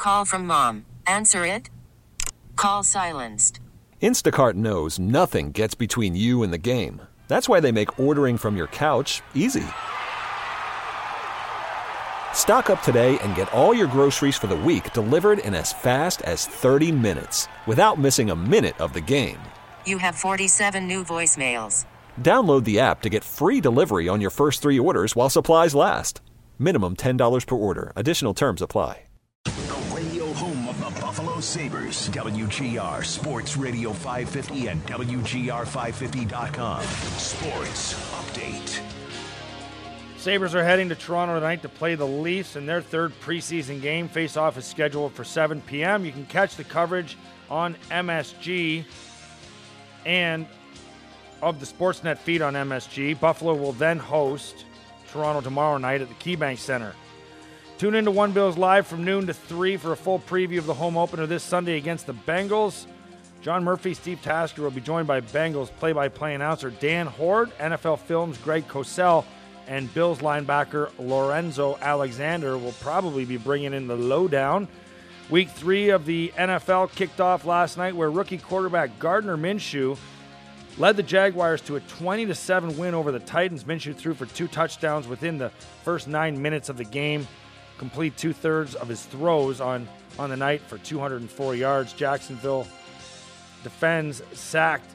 Call from mom. Answer it. Call silenced. Instacart knows nothing gets between you and the game. That's why they make ordering from your couch easy. Stock up today and get all your groceries for the week delivered in as fast as 30 minutes without missing a minute of the game. You have 47 new voicemails. Download the app to get free delivery on your first 3 orders while supplies last. Minimum $10 per order. Additional terms apply. The radio home of the Buffalo Sabres. WGR Sports Radio 550 and WGR550.com. Sports Update. Sabres are heading to Toronto tonight to play the Leafs in their third preseason game. Face-off is scheduled for 7 p.m. You can catch the coverage on MSG and of the Sportsnet feed on MSG. Buffalo will then host Toronto tomorrow night at the KeyBank Center. Tune in to One Bills Live from noon to 3 for a full preview of the home opener this Sunday against the Bengals. John Murphy, Steve Tasker will be joined by Bengals play-by-play announcer Dan Horde, NFL Films' Greg Cosell, and Bills linebacker Lorenzo Alexander will probably be bringing in the lowdown. Week 3 of the NFL kicked off last night where rookie quarterback Gardner Minshew led the Jaguars to a 20-7 win over the Titans. Minshew threw for 2 touchdowns within the first 9 minutes of the game. Complete 2/3 of his throws on the night for 204 yards. Jacksonville sacked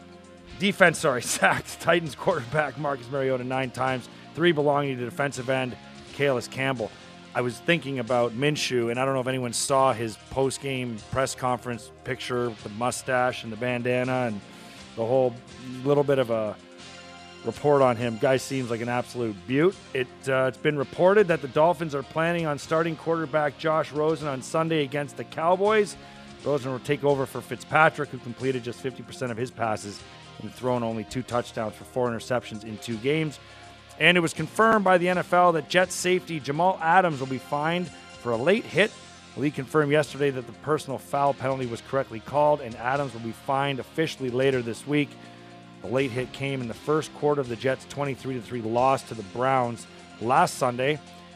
Titans quarterback Marcus Mariota 9 times, 3 belonging to defensive end Calais Campbell. I was thinking about Minshew, and I don't know if anyone saw his post-game press conference picture with the mustache and the bandana and the whole little bit of a report on him. Guy seems like an absolute beaut. It's been reported that the Dolphins are planning on starting quarterback Josh Rosen on Sunday against the Cowboys. Rosen will take over for Fitzpatrick, who completed just 50% of his passes and thrown only 2 touchdowns for 4 interceptions in 2 games. And it was confirmed by the NFL that Jets safety Jamal Adams will be fined for a late hit. The league confirmed yesterday that the personal foul penalty was correctly called, and Adams will be fined officially later this week. The late hit came in the first quarter of the Jets' 23-3 loss to the Browns last Sunday.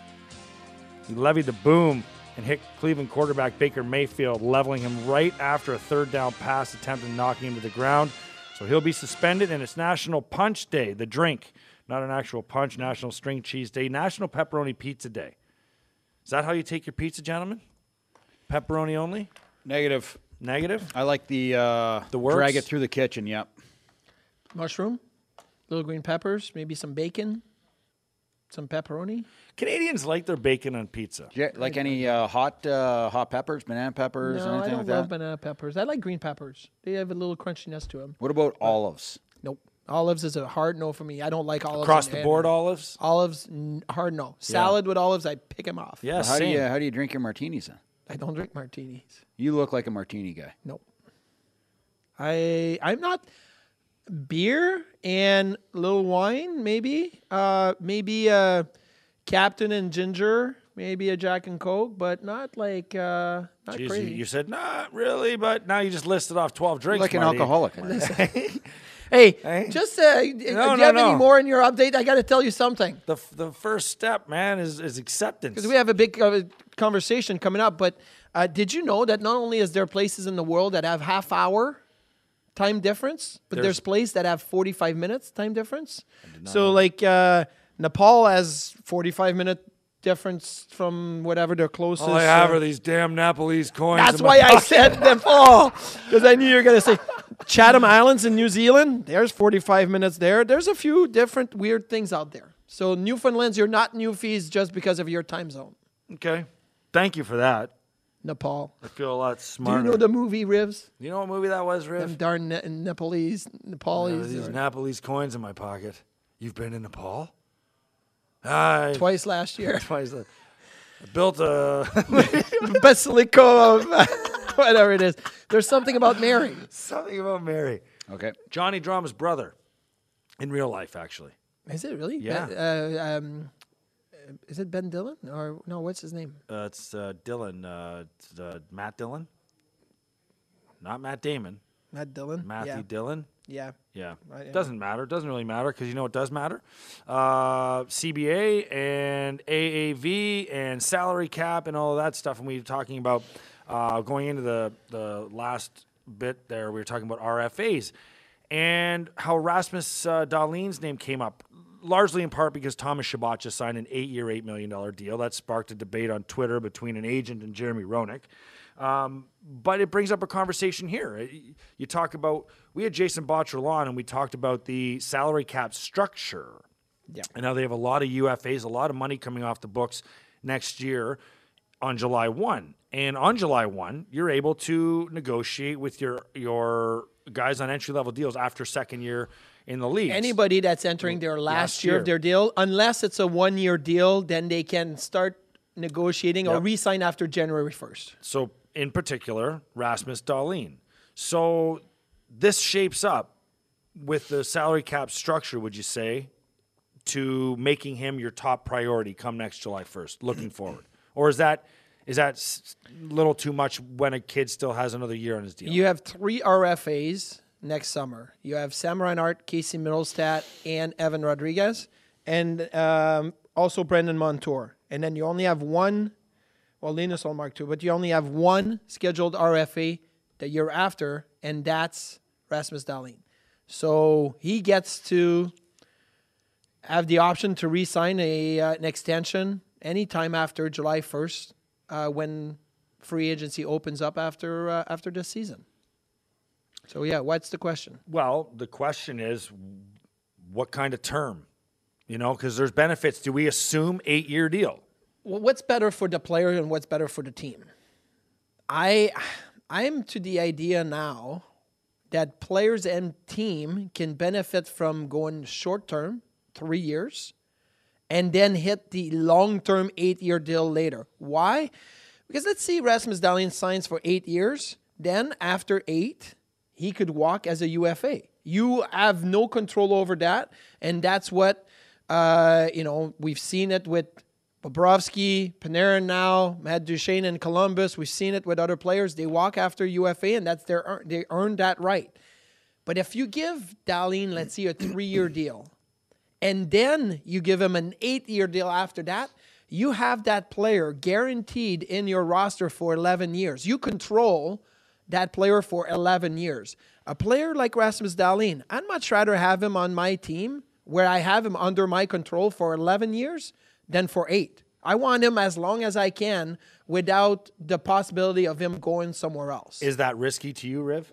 He levied the boom and hit Cleveland quarterback Baker Mayfield, leveling him right after a third down pass attempt and knocking him to the ground. So he'll be suspended, and it's National Punch Day, the drink. Not an actual punch, National String Cheese Day, National Pepperoni Pizza Day. Is that how you take your pizza, gentlemen? Pepperoni only? Negative. Negative? I like the works? drag it through the kitchen, yep. Mushroom, little green peppers, maybe some bacon, some pepperoni. Canadians like their bacon on pizza. Yeah, like any hot peppers, banana peppers, No, I anything don't like love that? banana peppers. I like green peppers. They have a little crunchiness to them. What about olives? Nope. Olives is a hard no for me. I don't like olives. Across the board olives? Olives, hard no. Salad with olives, I pick them off. Yeah, How do you drink your martinis then? I don't drink martinis. You look like a martini guy. Nope. I'm not. Beer and a little wine, maybe. Maybe Captain and Ginger, maybe a Jack and Coke, but not like not Jeez, crazy. you said, not really, but now you just listed off 12 drinks. Like an Marty. alcoholic. Hey, just do you have any more in your update? I got to tell you something. The first step, man, is acceptance. Because we have a big conversation coming up, but did you know that not only is there places in the world that have half-hour time difference, but there's places that have 45 minutes time difference? So, like, Nepal has 45-minute difference from whatever their closest. All I have are these damn Nepalese coins. That's why I said Nepal, because I knew you were going to say Chatham Islands in New Zealand. There's 45 minutes there. There's a few different weird things out there. So Newfoundlands, you're not Newfies just because of your time zone. Okay. Thank you for that. Nepal. I feel a lot smarter. Do you know the movie Rivs? You know what movie that was, Riv? Them darn Nepalese. These Nepalese coins in my pocket. You've been in Nepal? Twice last year. Twice. I built a basilica of whatever it is. There's something about Mary. Something about Mary. Okay. Johnny Drama's brother. In real life, actually. Is it really? Yeah. Is it Ben Dillon? Or no, what's his name? It's Dillon. It's Matt Dillon. Not Matt Damon. Matt Dillon. Matthew Dillon. Yeah. Yeah. Right, yeah. Doesn't matter. Doesn't really matter because you know what does matter? CBA and AAV and salary cap and all of that stuff. And we were talking about going into the last bit there, we were talking about RFAs and how Rasmus Dahlin's name came up, largely in part because Thomas Chabot just signed an 8-year, $8 million deal. That sparked a debate on Twitter between an agent and Jeremy Roenick. But it brings up a conversation here. You talk about, we had Jason Botcher on and we talked about the salary cap structure. Yeah. And now they have a lot of UFAs, a lot of money coming off the books next year on July 1. And on July 1, you're able to negotiate with your guys on entry-level deals after second year in the league. Anybody that's entering their last year of their deal, unless it's a 1-year deal, then they can start negotiating or re-sign after January 1st. So, in particular, Rasmus Dahlin. So, this shapes up with the salary cap structure, would you say, to making him your top priority come next July 1st, looking forward? Or is that a little too much when a kid still has another year on his deal? You have 3 RFAs next summer. You have Sam Reinhart, Casey Middlestat, and Evan Rodriguez, and also Brendan Montour. And then you only have one, well, Linus Ullmark too, but you only have one scheduled RFA the year after, and that's Rasmus Dahlin. So he gets to have the option to re-sign an extension anytime after July 1st when free agency opens up after this season. So, yeah, what's the question? Well, the question is, what kind of term? You know, because there's benefits. Do we assume 8-year deal? Well, what's better for the player and what's better for the team? I'm to the idea now that players and team can benefit from going short-term, 3 years, and then hit the long-term 8-year deal later. Why? Because let's see Rasmus Dahlin signs for 8 years. Then after 8, he could walk as a UFA. You have no control over that, and that's what we've seen it with Bobrovsky, Panarin now, Matt Duchene in Columbus. We've seen it with other players. They walk after UFA, and that's they earned that right. But if you give Dahlin, let's see, a 3-year deal, and then you give him an 8-year deal after that, you have that player guaranteed in your roster for 11 years. You control that player for 11 years. A player like Rasmus Dahlin, I'd much rather have him on my team where I have him under my control for 11 years than for 8. I want him as long as I can without the possibility of him going somewhere else. Is that risky to you, Riv?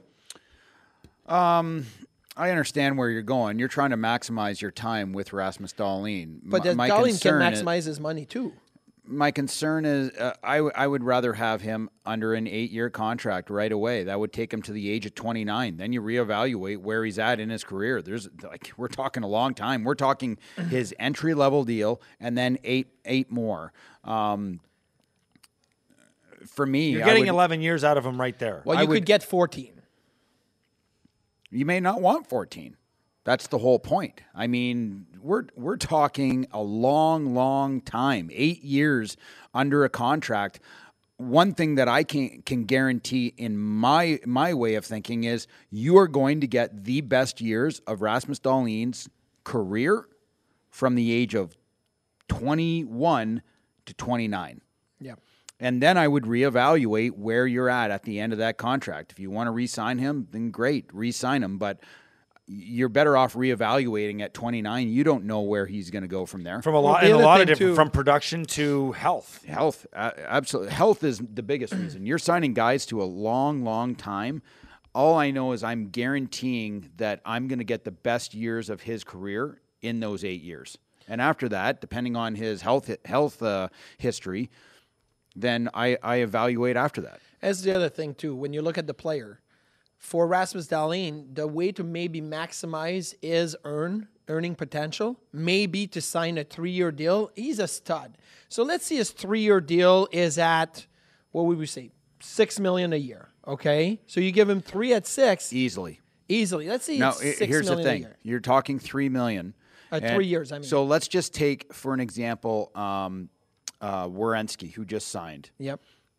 I understand where you're going. You're trying to maximize your time with Rasmus Dahlin. But Dahlin can maximize his money too. My concern is I would rather have him under an 8-year contract right away. That would take him to the age of 29. Then you reevaluate where he's at in his career. We're talking a long time. We're talking his entry-level deal and then eight more. For me, you're getting 11 years out of him right there. Well, you could get 14. You may not want 14. That's the whole point. I mean, we're talking a long, long time, 8 years under a contract. One thing that I can guarantee in my way of thinking is you are going to get the best years of Rasmus Dahlin's career from the age of 21 to 29. Yeah. And then I would reevaluate where you're at the end of that contract. If you want to re-sign him, then great, re-sign him. But you're better off reevaluating at 29. You don't know where he's going to go from there. From a lot of different, from production to health. Health, absolutely. Health is the biggest reason. You're signing guys to a long, long time. All I know is I'm guaranteeing that I'm going to get the best years of his career in those 8 years. And after that, depending on his health history, then I evaluate after that. That's the other thing, too. When you look at the player, for Rasmus Dahlin, the way to maybe maximize his earning potential may be to sign a 3-year deal. He's a stud. So let's see his 3-year deal is at, what would we say, $6 million a year, okay? So you give him 3 at 6. Easily. Let's see. Now, $6 here's the million thing. a year. You're talking $3 million. 3 years, I mean. So let's just take, for an example, Werenski, who just signed. Yep.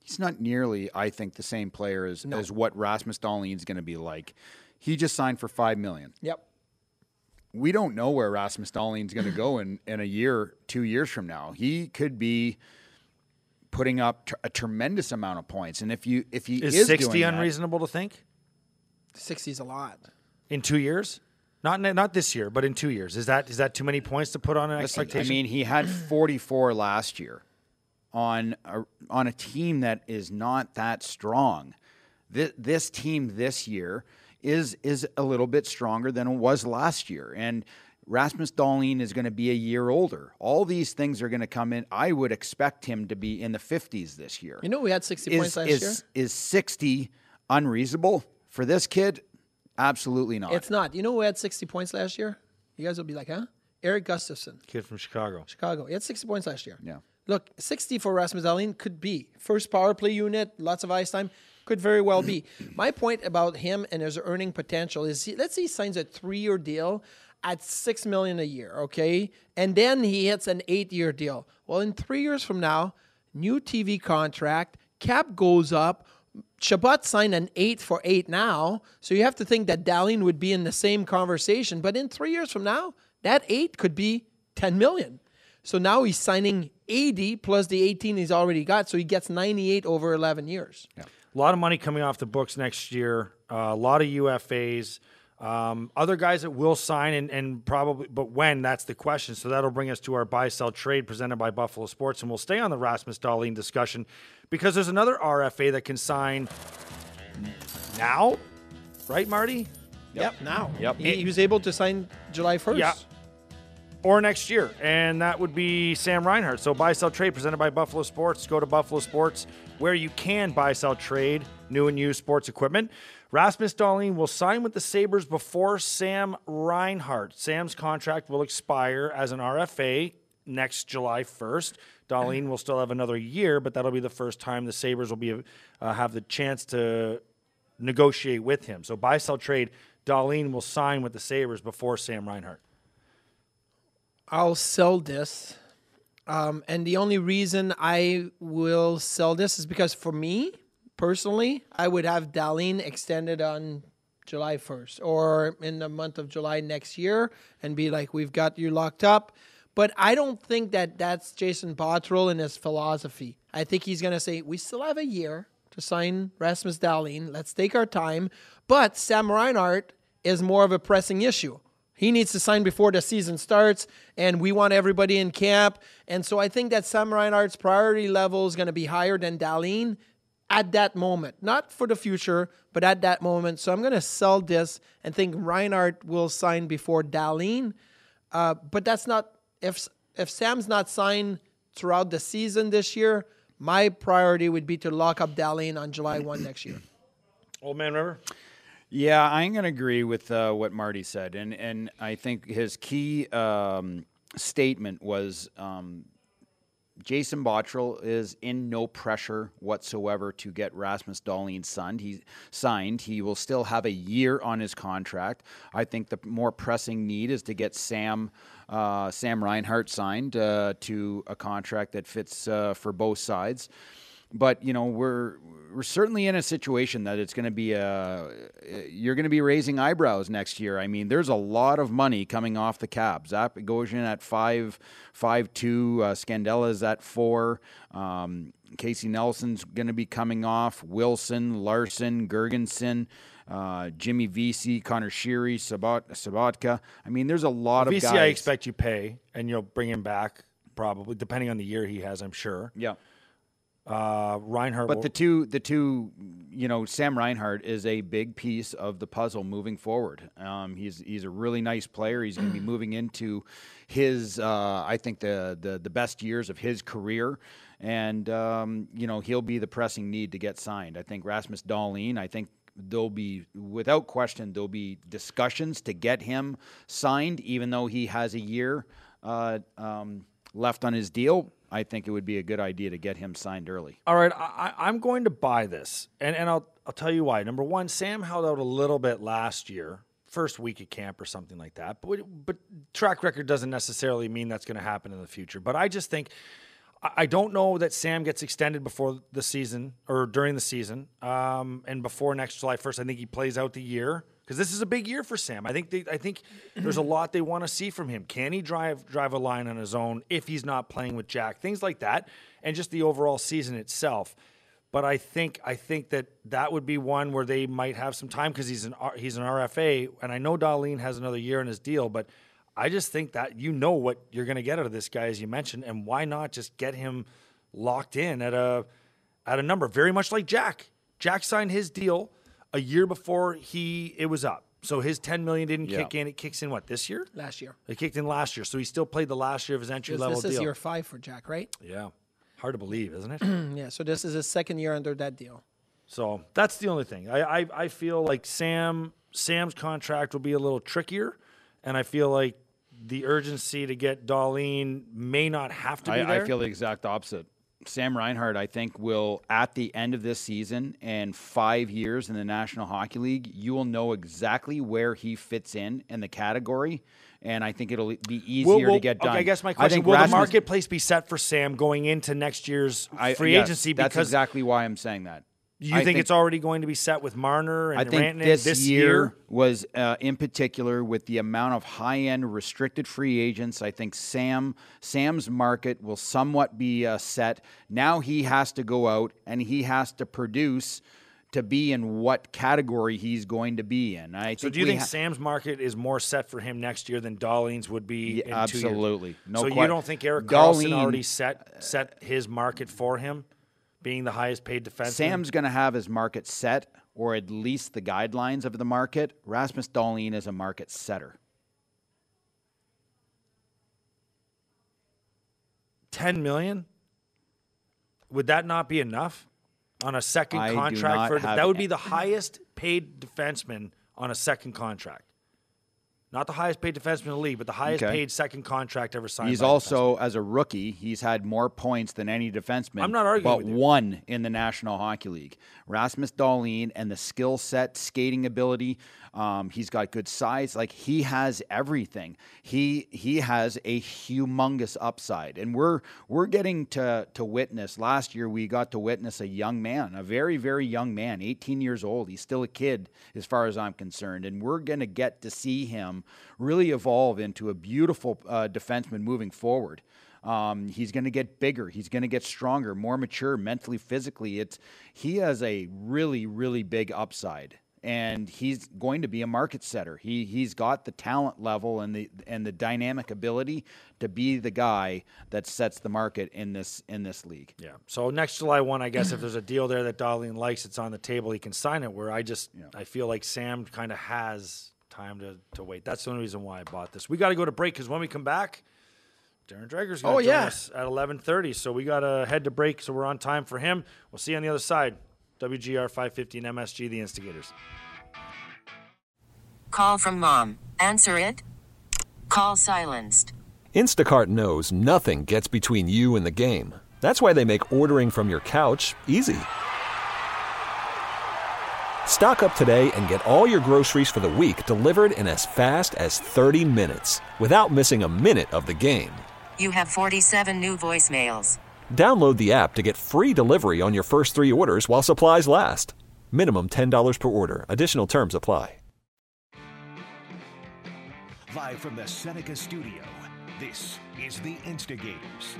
He's not nearly, I think, the same player as what Rasmus Dahlin's going to be like. He just signed for $5 million. Yep. We don't know where Rasmus Dahlin's going to go in a year, 2 years from now. He could be putting up a tremendous amount of points, and if he is 60 doing unreasonable to think 60 is a lot. in 2 years? Not this year, but in 2 years. Is that too many points to put on an Listen, expectation? I mean, he had 44 last year on a team that is not that strong. This team this year is a little bit stronger than it was last year. And Rasmus Dahlin is going to be a year older. All these things are going to come in. I would expect him to be in the 50s this year. You know, we had 60 points last year. Is 60 unreasonable for this kid? Absolutely not. It's not. You know who had 60 points last year? You guys will be like, huh? Eric Gustafson, Kid from Chicago. Chicago. He had 60 points last year. Yeah. Look, 60 for Rasmus Dahlin could be. First power play unit, lots of ice time. Could very well be. My point about him and his earning potential is, let's say he signs a 3-year deal at $6 million a year, okay? And then he hits an 8-year deal. Well, in 3 years from now, new TV contract, cap goes up. Chabot signed an 8 for 8 now, so you have to think that Dahlin would be in the same conversation. But in 3 years from now, that 8 could be $10 million. So now he's signing 80 plus the 18 he's already got, so he gets 98 over 11 years. Yeah. A lot of money coming off the books next year. A lot of UFAs. Other guys that will sign and probably, but when, that's the question. So that'll bring us to our buy-sell trade presented by Buffalo Sports, and we'll stay on the Rasmus Dahlin discussion because there's another RFA that can sign now, right, Marty? Yep, now. Yep. He was able to sign July 1st. Yeah. Or next year, and that would be Sam Reinhart. So buy-sell trade presented by Buffalo Sports. Go to Buffalo Sports where you can buy-sell trade new and used sports equipment. Rasmus Dahlin will sign with the Sabres before Sam Reinhart. Sam's contract will expire as an RFA next July 1st. Dahlin will still have another year, but that'll be the first time the Sabres will be have the chance to negotiate with him. So buy-sell trade, Dahlin will sign with the Sabres before Sam Reinhart. I'll sell this. And the only reason I will sell this is because for me, personally, I would have Dahlin extended on July 1st or in the month of July next year and be like, we've got you locked up. But I don't think that that's Jason Botterill and his philosophy. I think he's going to say, we still have a year to sign Rasmus Dahlin. Let's take our time. But Sam Reinhart is more of a pressing issue. He needs to sign before the season starts, and we want everybody in camp. And so I think that Sam Reinhart's priority level is going to be higher than Dahlin at that moment. Not for the future, but at that moment. So I'm going to sell this and think Reinhart will sign before Dahlin. But that's not – if Sam's not signed throughout the season this year, my priority would be to lock up Dahlin on July 1 next year. Old Man River? Yeah, I'm going to agree with what Marty said, and I think his key statement was Jason Botterill is in no pressure whatsoever to get Rasmus Dahlin signed. He will still have a year on his contract. I think the more pressing need is to get Sam Reinhart signed to a contract that fits for both sides. But, you know, we're certainly in a situation that it's going to be you're going to be raising eyebrows next year. I mean, there's a lot of money coming off the cap. Zach Bogosian at 5.2, Scandella's at 4. Casey Nelson's going to be coming off. Wilson, Larson, Gergensen, Jimmy Vesey, Connor Sheary, Sabatka. I mean, there's a lot of guys. Vesey, I expect you pay, and you'll bring him back probably, depending on the year he has, I'm sure. Yeah. Reinhart, but the two, you know, Sam Reinhart is a big piece of the puzzle moving forward. He's a really nice player. He's going to be moving into his, I think the best years of his career, and you know, he'll be the pressing need to get signed. I think Rasmus Dahlin, I think there'll be, without question, there'll be discussions to get him signed, even though he has a year left on his deal. I think it would be a good idea to get him signed early. All right, I'm going to buy this, and I'll tell you why. Number one, Sam held out a little bit last year, first week of camp or something like that. But track record doesn't necessarily mean that's going to happen in the future. But I just think I don't know that Sam gets extended before the season or during the season, and before next July 1st. I think he plays out the year because this is a big year for Sam. I think there's a lot they want to see from him. Can he drive a line on his own if he's not playing with Jack? Things like that, and just the overall season itself. But I think that would be one where they might have some time because he's an RFA, and I know Dahlin has another year in his deal, but I just think that what you're going to get out of this guy, as you mentioned, and why not just get him locked in at a number, very much like Jack. Jack signed his deal a year before it was up, so his $10 million didn't kick in. It kicks in what, this year? Last year. It kicked in last year, so he still played the last year of his entry level deal. This is year 5 for Jack, right? Yeah, hard to believe, isn't it? Yeah. So this is his second year under that deal. So that's the only thing. I feel like Sam's contract will be a little trickier, and I feel like the urgency to get Dahlin may not have to be there. I feel the exact opposite. Sam Reinhart, I think, will, at the end of this season and 5 years in the National Hockey League, you will know exactly where he fits in the category, and I think it'll be easier to get done. Okay, I guess my question, will the marketplace be set for Sam going into next year's free agency? That's exactly why I'm saying that. You think it's already going to be set with Marner and Rantanen this year was, in particular, with the amount of high-end restricted free agents, I think Sam's market will somewhat be set. Now he has to go out and he has to produce to be in what category he's going to be in. So do you think Sam's market is more set for him next year than Dahlin's would be in 2 years? Absolutely. So you don't think Erik Karlsson already set his market for him? Being the highest paid defenseman? Sam's going to have his market set, or at least the guidelines of the market. Rasmus Dahlin is a market setter. $10 million? Would that not be enough on a second contract? That would be the highest paid defenseman on a second contract. Not the highest paid defenseman in the league, but the highest paid second contract ever signed. He's also, as a rookie, he's had more points than any defenseman. I'm not arguing but one in the National Hockey League. Rasmus Dahlin, and the skill set, skating ability. He's got good size. Like, he has everything. He has a humongous upside, and we're getting to witness. Last year, we got to witness a young man, a very, very young man, 18 years old. He's still a kid, as far as I'm concerned, and we're going to get to see him really evolve into a beautiful defenseman moving forward. He's going to get bigger. He's going to get stronger, more mature, mentally, physically. He has a really, really big upside, and he's going to be a market setter. He's got the talent level and the dynamic ability to be the guy that sets the market in this league. Yeah. So next July 1, I guess if there's a deal there that Dahlin likes, it's on the table. He can sign it. Where I feel like Sam kind of has time to wait. That's the only reason why I bought this. We got to go to break because when we come back, Darren Dreger's going to join us at 11:30. So we got to head to break, so we're on time for him. We'll see you on the other side. WGR 550 and MSG, the Instigators. Call from mom. Answer it. Call silenced. Instacart knows nothing gets between you and the game. That's why they make ordering from your couch easy. Stock up today and get all your groceries for the week delivered in as fast as 30 minutes without missing a minute of the game. You have 47 new voicemails. Download the app to get free delivery on your first 3 orders while supplies last. Minimum $10 per order. Additional terms apply. Live from the Seneca studio, this is the Instigators.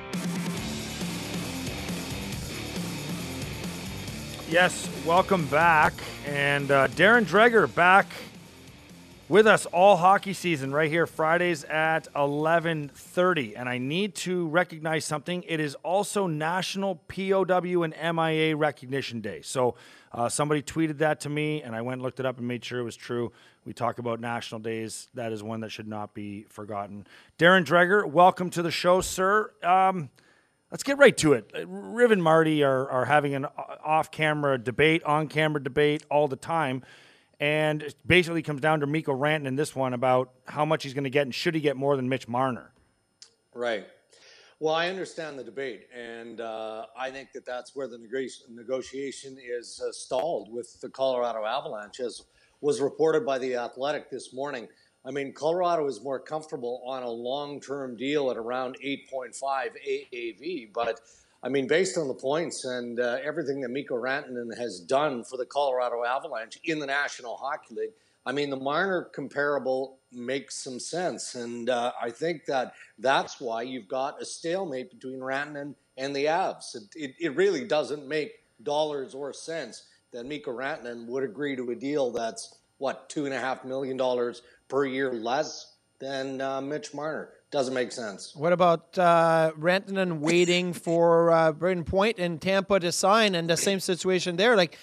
Yes, welcome back. And Darren Dreger back with us all hockey season right here, Fridays at 11:30. And I need to recognize something. It is also National POW and MIA Recognition Day. So somebody tweeted that to me, and I went and looked it up and made sure it was true. We talk about national days. That is one that should not be forgotten. Darren Dreger, welcome to the show, sir. Let's get right to it. Riv and Marty are having an off-camera debate, on-camera debate all the time. And it basically comes down to Mikko Rantanen in this one about how much he's going to get and should he get more than Mitch Marner. Right. Well, I understand the debate, and I think that's where the negotiation is stalled with the Colorado Avalanche, as was reported by The Athletic this morning. I mean, Colorado is more comfortable on a long-term deal at around 8.5 AAV. But, I mean, based on the points and everything that Mikko Rantanen has done for the Colorado Avalanche in the National Hockey League, I mean, the Marner comparable makes some sense. And I think that's why you've got a stalemate between Rantanen and the Avs. It really doesn't make dollars or cents that Mikko Rantanen would agree to a deal that's, $2.5 million per year less than Mitch Marner. Doesn't make sense. What about Rantanen waiting for Braden Point and Tampa to sign, and the same situation there? Like,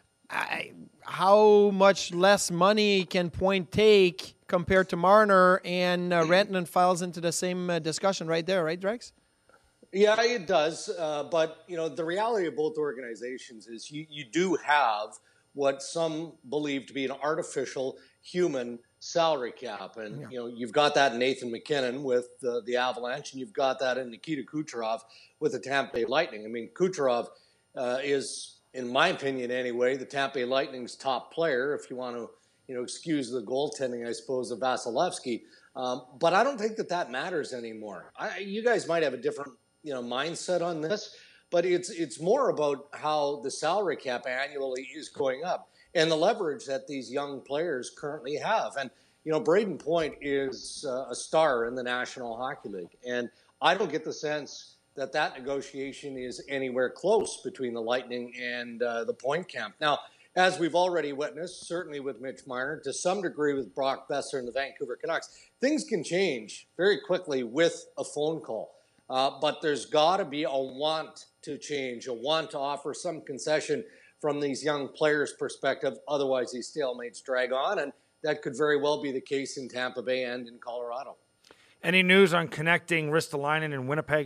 how much less money can Point take compared to Marner, and Rantanen files into the same discussion right there, right, Drex? Yeah, it does. But, the reality of both organizations is you do have what some believe to be an artificial human salary cap. And, you've got that in Nathan MacKinnon with the Avalanche, and you've got that in Nikita Kucherov with the Tampa Bay Lightning. I mean, Kucherov is, in my opinion anyway, the Tampa Bay Lightning's top player, if you want to, excuse the goaltending, I suppose, of Vasilevsky. But I don't think that matters anymore. You guys might have a different, mindset on this, but it's more about how the salary cap annually is going up and the leverage that these young players currently have. And, Braden Point is a star in the National Hockey League. And I don't get the sense that negotiation is anywhere close between the Lightning and the Point camp. Now, as we've already witnessed, certainly with Mitch Marner, to some degree with Brock Besser and the Vancouver Canucks, things can change very quickly with a phone call. But there's got to be a want to change, a want to offer some concession from these young players' perspective. Otherwise, these stalemates drag on, and that could very well be the case in Tampa Bay and in Colorado. Any news on connecting Ristolainen in Winnipeg?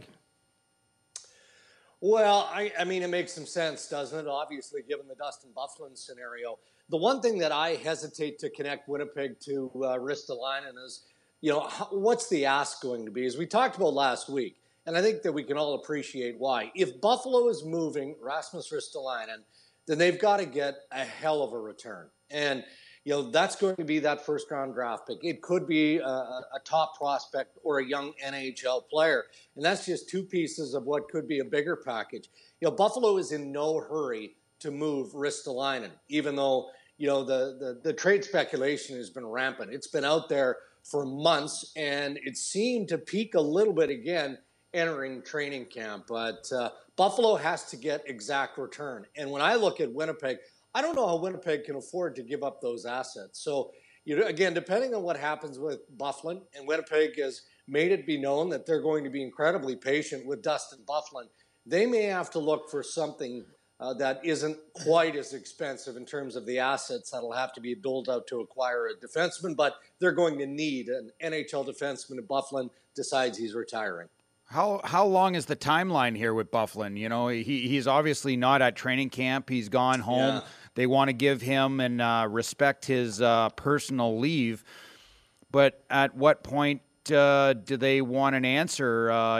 Well, I mean, it makes some sense, doesn't it? Obviously, given the Dustin Byfuglien scenario. The one thing that I hesitate to connect Winnipeg to Ristolainen is, what's the ask going to be? As we talked about last week, and I think that we can all appreciate why. If Buffalo is moving Rasmus Ristolainen, then they've got to get a hell of a return. And, that's going to be that first-round draft pick. It could be a top prospect or a young NHL player. And that's just two pieces of what could be a bigger package. Buffalo is in no hurry to move Ristolainen, even though, the trade speculation has been rampant. It's been out there for months, and it seemed to peak a little bit again entering training camp. But Buffalo has to get exact return. And when I look at Winnipeg, I don't know how Winnipeg can afford to give up those assets. So, again, depending on what happens with Byfuglien, and Winnipeg has made it be known that they're going to be incredibly patient with Dustin Byfuglien, they may have to look for something that isn't quite as expensive in terms of the assets that'll have to be doled out to acquire a defenseman, but they're going to need an NHL defenseman if Byfuglien decides he's retiring. How long is the timeline here with Byfuglien? He's obviously not at training camp. He's gone home. Yeah. They want to give him and respect his personal leave. But at what point do they want an answer? I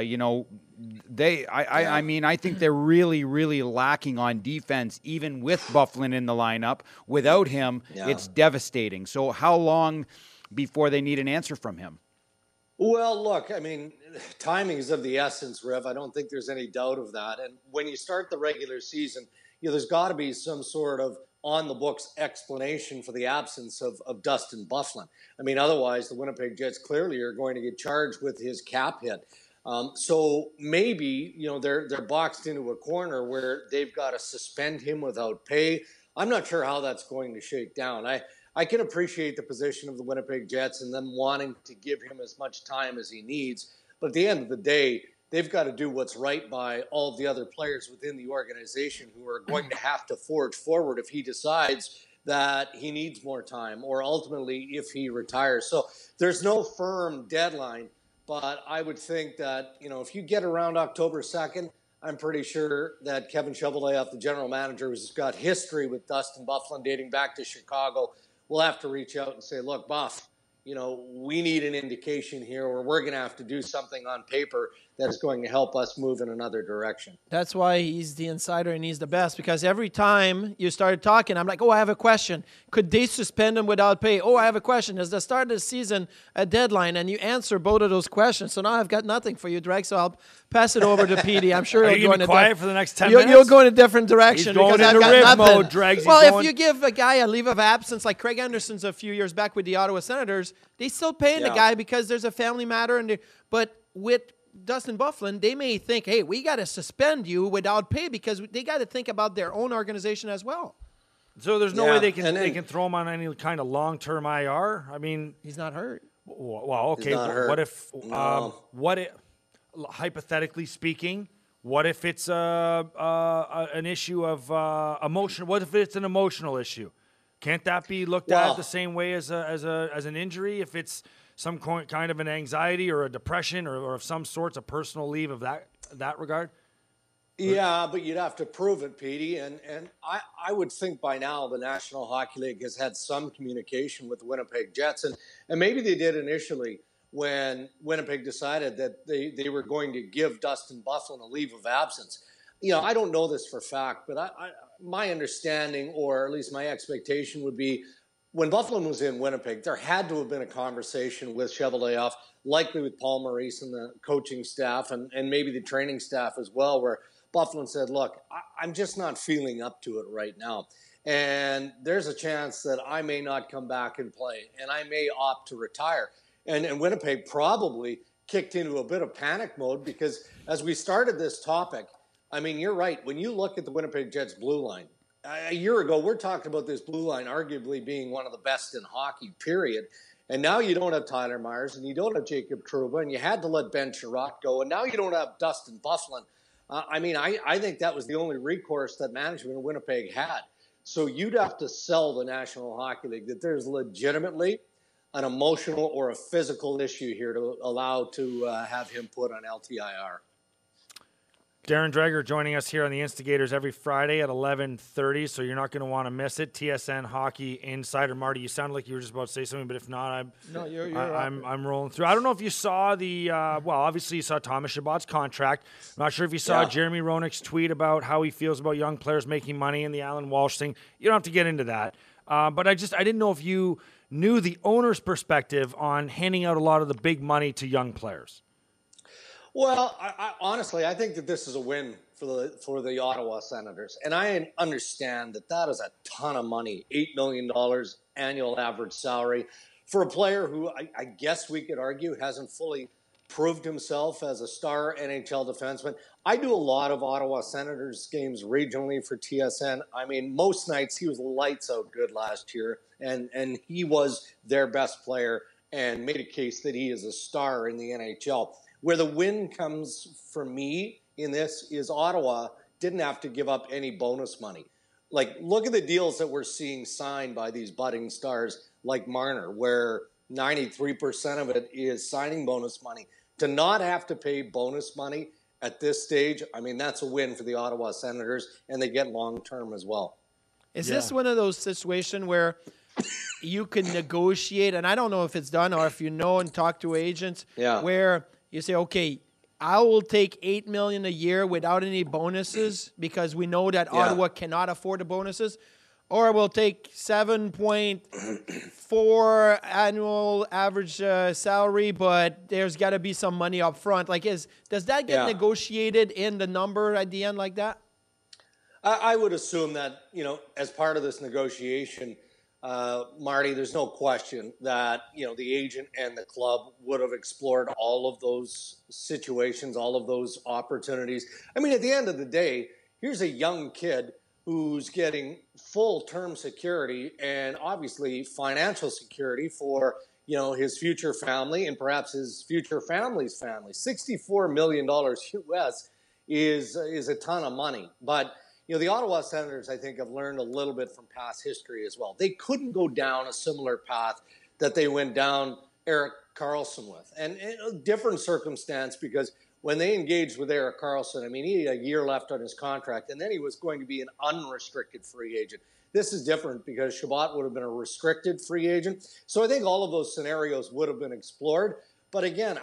mean, I think they're really, really lacking on defense, even with Byfuglien in the lineup. Without him, It's devastating. So how long before they need an answer from him? Well, look, I mean, timing is of the essence, Riv. I don't think there's any doubt of that. And when you start the regular season, there's got to be some sort of on-the-books explanation for the absence of Dustin Byfuglien. I mean, otherwise, the Winnipeg Jets clearly are going to get charged with his cap hit. So maybe, they're boxed into a corner where they've got to suspend him without pay. I'm not sure how that's going to shake down. I can appreciate the position of the Winnipeg Jets and them wanting to give him as much time as he needs. But at the end of the day, they've got to do what's right by all of the other players within the organization who are going to have to forge forward if he decides that he needs more time or ultimately if he retires. So there's no firm deadline, but I would think that, if you get around October 2nd, I'm pretty sure that Kevin Cheveldayoff, the general manager, who's got history with Dustin Byfuglien dating back to Chicago, will have to reach out and say, look, Buff, we need an indication here, or we're going to have to do something on paper that is going to help us move in another direction. That's why he's the insider and he's the best, because every time you started talking, I'm like, oh, I have a question. Could they suspend him without pay? Oh, I have a question. There's the start of the season, a deadline, and you answer both of those questions. So now I've got nothing for you, Drake, so I'll pass it over to PD. I'm sure Are he'll you go going to be quiet for the next 10 you'll, minutes? You'll go in a different direction. He's going because into I've got rib nothing. mode, Dregs. Well, if you give a guy a leave of absence like Craig Anderson's a few years back with the Ottawa Senators, they still paying the guy because there's a family matter. But with Dustin Byfuglien, they may think, hey, we got to suspend you without pay because they got to think about their own organization as well. So there's no way they can throw him on any kind of long-term IR? I mean, he's not hurt. Well, okay. What if, hypothetically speaking, what if it's an issue of emotion? What if it's an emotional issue? Can't that be looked at the same way as an injury? If it's some kind of an anxiety or a depression or of some sorts, a personal leave of that regard? Yeah, but you'd have to prove it, Petey. And I would think by now the National Hockey League has had some communication with the Winnipeg Jets. And maybe they did initially when Winnipeg decided that they were going to give Dustin Byfuglien a leave of absence. You know, I don't know this for fact, but my understanding, or at least my expectation, would be when Byfuglien was in Winnipeg, there had to have been a conversation with Cheveldayoff, likely with Paul Maurice and the coaching staff and maybe the training staff as well, where Byfuglien said, look, I'm just not feeling up to it right now. And there's a chance that I may not come back and play, and I may opt to retire. And Winnipeg probably kicked into a bit of panic mode because as we started this topic, I mean, you're right. When you look at the Winnipeg Jets blue line, a year ago, we're talking about this blue line arguably being one of the best in hockey, period. And now you don't have Tyler Myers and you don't have Jacob Trouba, and you had to let Ben Sherratt go, and now you don't have Dustin Byfuglien. I think that was the only recourse that management in Winnipeg had. So you'd have to sell the National Hockey League that there's legitimately an emotional or a physical issue here to allow to have him put on LTIR. Darren Dreger joining us here on the Instigators every Friday at 11:30, so you're not going to want to miss it. TSN Hockey Insider. Marty, you sounded like you were just about to say something, but if not, I'm rolling through. I don't know if you saw obviously you saw Thomas Chabot's contract. I'm not sure if you saw Jeremy Roenick's tweet about how he feels about young players making money and the Alan Walsh thing. You don't have to get into that. But I didn't know if you knew the owner's perspective on handing out a lot of the big money to young players. Well, honestly, I think that this is a win for the Ottawa Senators. And I understand that is a ton of money, $8 million annual average salary for a player who I guess we could argue hasn't fully proved himself as a star NHL defenseman. I do a lot of Ottawa Senators games regionally for TSN. I mean, most nights he was lights out good last year, and he was their best player and made a case that he is a star in the NHL. Where the win comes for me in this is Ottawa didn't have to give up any bonus money. Like, look at the deals that we're seeing signed by these budding stars like Marner, where 93% of it is signing bonus money. To not have to pay bonus money at this stage, I mean, that's a win for the Ottawa Senators, and they get long-term as well. Is this one of those situations where you can negotiate, and I don't know if it's done or if you know and talk to agents, where you say, okay, I will take $8 million a year without any bonuses because we know that Ottawa cannot afford the bonuses, or we'll take 7.4 annual average salary, but there's got to be some money up front. Like, does that get negotiated in the number at the end like that? I would assume that, as part of this negotiation, Marty, there's no question that, the agent and the club would have explored all of those situations, all of those opportunities. I mean, at the end of the day, here's a young kid who's getting full term security and obviously financial security for, his future family and perhaps his future family's family. $64 million US is a ton of money. But the Ottawa Senators, I think, have learned a little bit from past history as well. They couldn't go down a similar path that they went down Erik Karlsson with. And a different circumstance because when they engaged with Erik Karlsson, I mean, he had a year left on his contract, and then he was going to be an unrestricted free agent. This is different because Chabot would have been a restricted free agent. So I think all of those scenarios would have been explored. But again,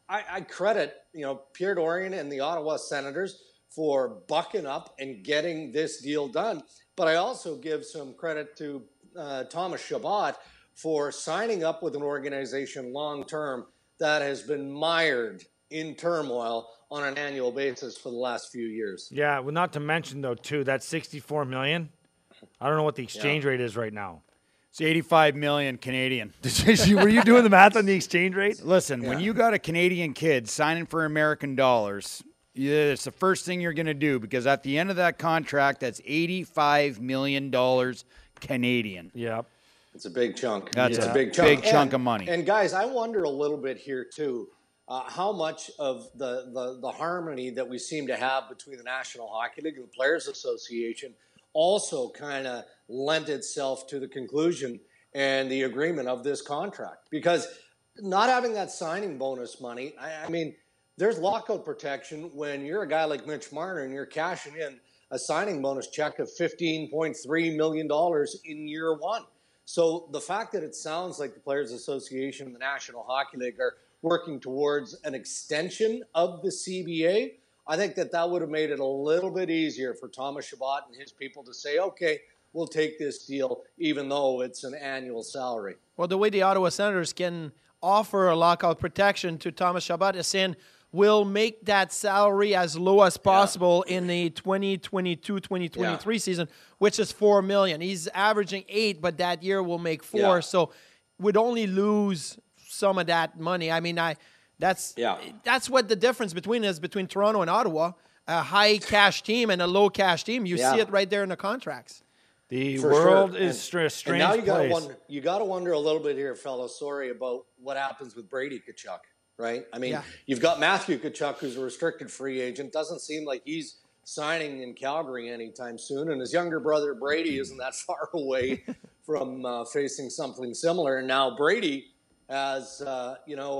I credit, Pierre Dorion and the Ottawa Senators for bucking up and getting this deal done. But I also give some credit to Thomas Chabot for signing up with an organization long-term that has been mired in turmoil on an annual basis for the last few years. Yeah, well, not to mention, though, too, that $64 million, I don't know what the exchange rate is right now. It's 85 million Canadian. Were you doing the math on the exchange rate? Listen, when you got a Canadian kid signing for American dollars, it's the first thing you're going to do, because at the end of that contract, that's $85 million Canadian. Yep. It's a big chunk. That's a big chunk of money. And guys, I wonder a little bit here too, how much of the harmony that we seem to have between the National Hockey League and the Players Association also kind of lent itself to the conclusion and the agreement of this contract. Because not having that signing bonus money, I mean, there's lockout protection when you're a guy like Mitch Marner and you're cashing in a signing bonus check of $15.3 million in year one. So the fact that it sounds like the Players Association and the National Hockey League are working towards an extension of the CBA, I think that would have made it a little bit easier for Thomas Chabot and his people to say, okay, we'll take this deal, even though it's an annual salary. Well, the way the Ottawa Senators can offer a lockout protection to Thomas Chabot is saying, we'll make that salary as low as possible in the 2022-2023 season, which is $4 million. He's averaging 8, but that year will make 4, so would only lose some of that money. I mean, that's what the difference between Toronto and Ottawa, a high cash team and a low cash team. You see it right there in the contracts. The world is a strange and now place. You got to wonder a little bit here, fellas, sorry, about what happens with Brady Tkachuk. Right? I mean, you've got Matthew Tkachuk, who's a restricted free agent. Doesn't seem like he's signing in Calgary anytime soon. And his younger brother, Brady, isn't that far away from facing something similar. And now Brady has, a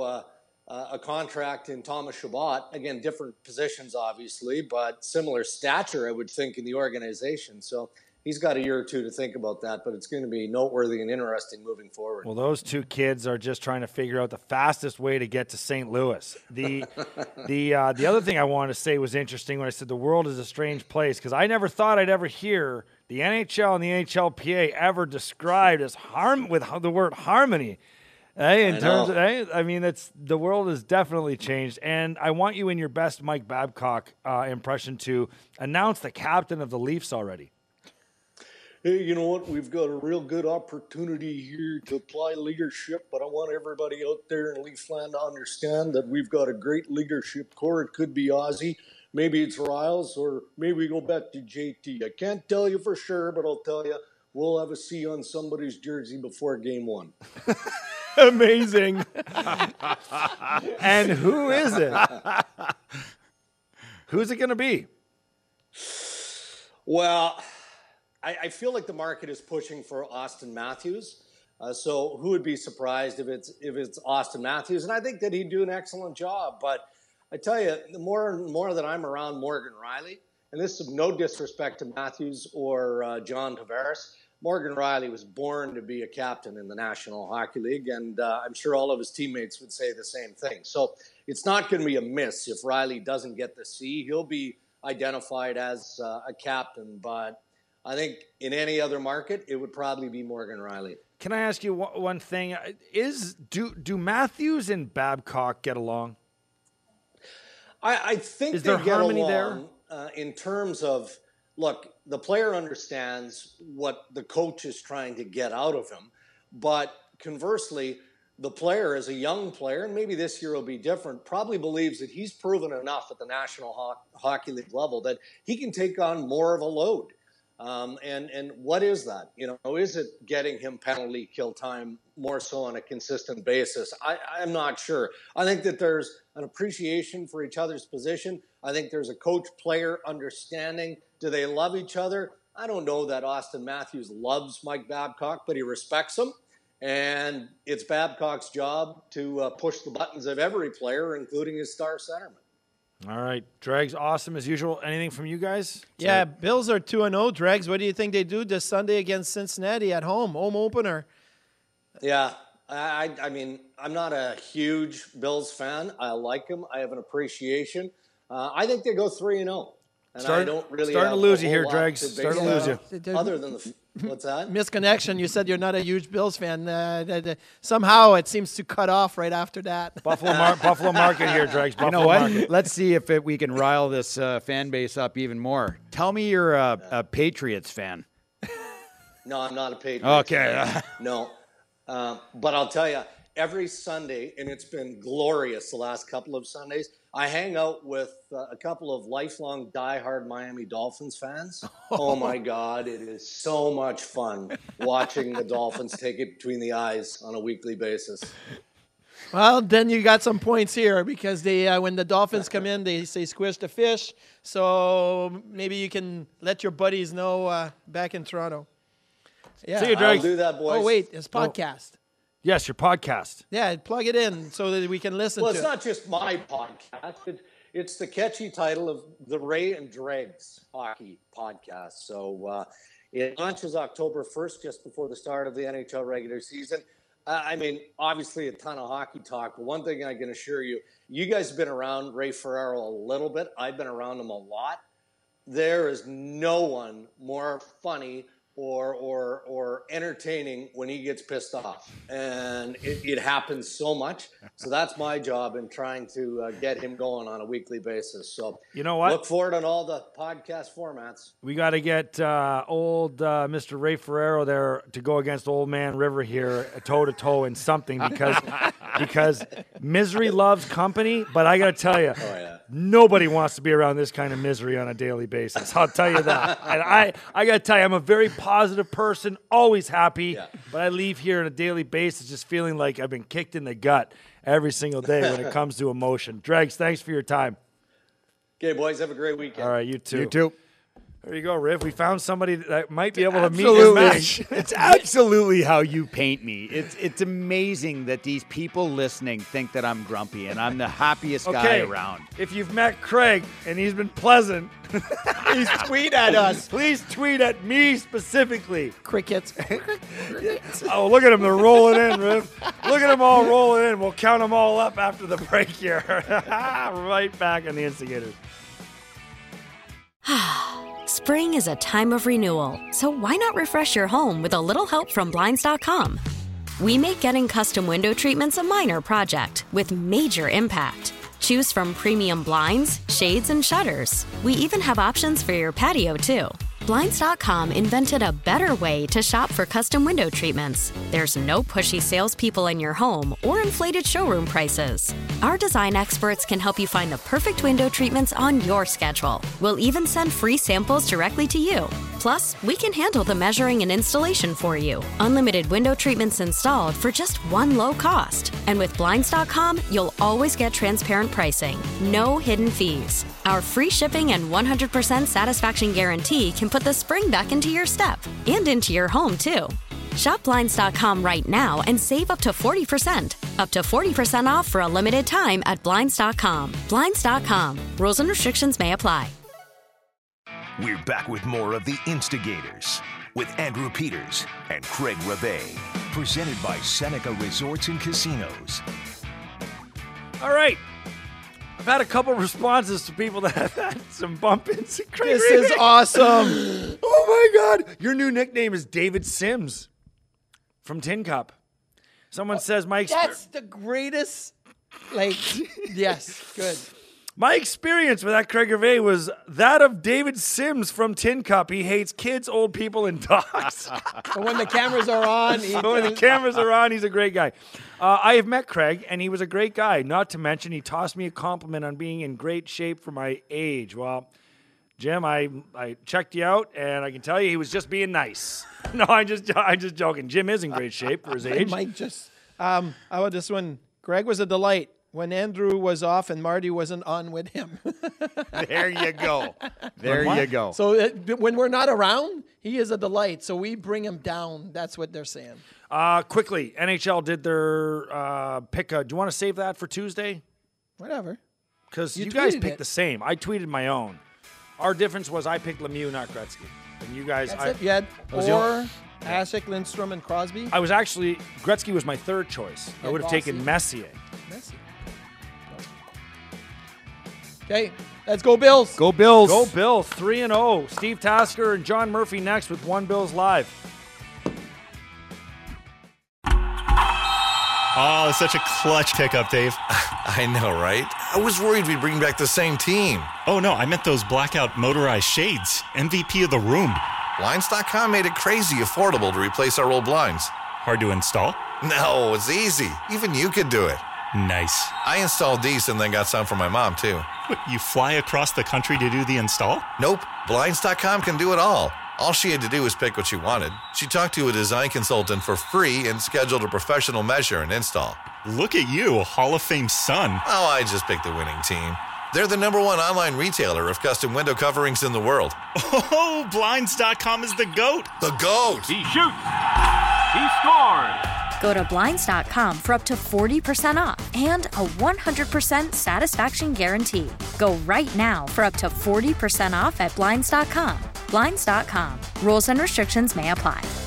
contract in Thomas Chabot. Again, different positions, obviously, but similar stature, I would think, in the organization. So he's got a year or two to think about that, but it's going to be noteworthy and interesting moving forward. Well, those two kids are just trying to figure out the fastest way to get to St. Louis. The other thing I wanted to say was interesting when I said the world is a strange place, because I never thought I'd ever hear the NHL and the NHLPA ever described as with the word harmony. Hey, I mean, the world has definitely changed, and I want you in your best Mike Babcock impression to announce the captain of the Leafs already. Hey, you know what? We've got a real good opportunity here to apply leadership, but I want everybody out there in Leafland to understand that we've got a great leadership core. It could be Ozzy, maybe it's Riles, or maybe we go back to JT. I can't tell you for sure, but I'll tell you, we'll have a C on somebody's jersey before game 1. Amazing. And who is it? Who's it going to be? Well, I feel like the market is pushing for Auston Matthews. So who would be surprised if it's Auston Matthews? And I think that he'd do an excellent job. But I tell you, the more and more that I'm around Morgan Rielly, and this is no disrespect to Matthews or John Tavares, Morgan Rielly was born to be a captain in the National Hockey League, and I'm sure all of his teammates would say the same thing. So it's not going to be a miss if Rielly doesn't get the C. He'll be identified as a captain, but I think in any other market, it would probably be Morgan Rielly. Can I ask you one thing? Do Matthews and Babcock get along? I think they get along in terms of, look, the player understands what the coach is trying to get out of him, but conversely, the player as a young player, and maybe this year will be different, probably believes that he's proven enough at the National Hockey League level that he can take on more of a load. And what is that? Is it getting him penalty kill time more so on a consistent basis? I'm not sure. I think that there's an appreciation for each other's position. I think there's a coach-player understanding. Do they love each other? I don't know that Auston Matthews loves Mike Babcock, but he respects him. And it's Babcock's job to push the buttons of every player, including his star centerman. All right. Dregs, awesome as usual. Anything from you guys? Yeah, Bills are 2-0. Dregs, what do you think they do this Sunday against Cincinnati at home? Home opener. Yeah, I mean, I'm not a huge Bills fan. I like them. I have an appreciation. I think they go 3-0. And I don't really starting to have lose a you whole here, lot Dregs. to Starting to base lose it you. on, other than what's that? Misconnection. You said you're not a huge Bills fan. Somehow it seems to cut off right after that. Buffalo market here, Dregs. You Buffalo know what? market. Let's see if we can rile this fan base up even more. Tell me you're a Patriots fan. No, I'm not a Patriots Okay. fan. No. But I'll tell you, every Sunday, and it's been glorious the last couple of Sundays, I hang out with a couple of lifelong diehard Miami Dolphins fans. Oh, my God. It is so much fun watching the Dolphins take it between the eyes on a weekly basis. Well, then you got some points here because they when the Dolphins come in, they say squish the fish. So maybe you can let your buddies know back in Toronto. Yeah. See you, I'll Dregs. do that, boys. Oh, wait, it's podcast. Yes, your podcast. Yeah, plug it in so that we can listen Well, to it's it. not just my podcast. It's the catchy title of the Ray and Dregs Hockey Podcast. So it launches October 1st, just before the start of the NHL regular season. I mean, obviously a ton of hockey talk, but one thing I can assure you, you guys have been around Ray Ferraro a little bit. I've been around him a lot. There is no one more funny or entertaining when he gets pissed off. And it happens so much. So that's my job in trying to get him going on a weekly basis. So You know what? look forward on all the podcast formats. We got to get old Mr. Ray Ferraro there to go against old man River here, toe to toe in something because misery loves company. But I got to tell you, nobody wants to be around this kind of misery on a daily basis. I'll tell you that. And I got to tell you, I'm a very positive person, always happy. But I leave here on a daily basis just feeling like I've been kicked in the gut every single day when it comes to emotion. Dregs, thanks for your time. Okay, boys, have a great weekend. All right, you too. You too. There you go, Riv. We found somebody that might be able to meet your match. It's absolutely how you paint me. It's amazing that these people listening think that I'm grumpy, and I'm the happiest guy around. If you've met Craig and he's been pleasant, Please tweet at us. please tweet at me specifically. Crickets. Oh, look at them. They're rolling in, Riv. Look at them all rolling in. We'll count them all up after the break here. Right back on the Instigators. Spring is a time of renewal, so why not refresh your home with a little help from Blinds.com? We make getting custom window treatments a minor project with major impact. Choose from premium blinds, shades, and shutters. We even have options for your patio, too. Blinds.com invented a better way to shop for custom window treatments. There's no pushy salespeople in your home or inflated showroom prices. Our design experts can help you find the perfect window treatments on your schedule. We'll even send free samples directly to you. Plus, we can handle the measuring and installation for you. Unlimited window treatments installed for just one low cost. And with Blinds.com, you'll always get transparent pricing. No hidden fees. Our free shipping and 100% satisfaction guarantee can put the spring back into your step and into your home, too. Shop Blinds.com right now and save up to 40%. Up to 40% off for a limited time at Blinds.com. Blinds.com. Rules and restrictions may apply. We're back with more of The Instigators with Andrew Peters and Craig Rabe. Presented by Seneca Resorts and Casinos. All right. I've had a couple responses to people that have had some bump-ins. This is awesome. Oh, my God. Your new nickname is David Sims from Tin Cup. Someone says, That's the greatest. Yes, good. My experience with that Craig Gervais was that of David Sims from Tin Cup. He hates kids, old people, and dogs. But when the cameras are on, When the cameras are on, he's a great guy. I have met Craig, and he was a great guy. Not to mention, he tossed me a compliment on being in great shape for my age. Well, Jim, I checked you out, and I can tell you he was just being nice. No, I'm just joking. Jim is in great shape for his age. Mike just. How about this one? Greg was a delight when Andrew was off and Marty wasn't on with him. There you go. There you go. So when we're not around, he is a delight. So we bring him down. That's what they're saying. Quickly, NHL did their pick. Do you want to save that for Tuesday? Whatever. Because You you guys tweeted picked it. the same. I tweeted my own. Our difference was I picked Lemieux, not Gretzky. And you guys, That's it. You had was the Orr, Hasek, Lindstrom, and Crosby. I was actually Gretzky was my third choice. I would have taken Messier. Okay, let's go Bills. Go Bills. Go Bills, 3-0. Steve Tasker and John Murphy next with One Bills Live. Oh, such a clutch pickup, Dave. I know, right? I was worried we'd bring back the same team. Oh, no, I meant those blackout motorized shades. MVP of the room. Blinds.com made it crazy affordable to replace our old blinds. Hard to install? No, it's easy. Even you could do it. Nice. I installed these and then got some for my mom, too. What, you fly across the country to do the install? Nope. Blinds.com can do it all. All she had to do was pick what she wanted. She talked to a design consultant for free and scheduled a professional measure and install. Look at you, a Hall of Fame son. Oh, I just picked the winning team. They're the #1 online retailer of custom window coverings in the world. Oh, Blinds.com is the GOAT. The GOAT! He shoots. He scores. Go to Blinds.com for up to 40% off and a 100% satisfaction guarantee. Go right now for up to 40% off at Blinds.com. Blinds.com. Rules and restrictions may apply.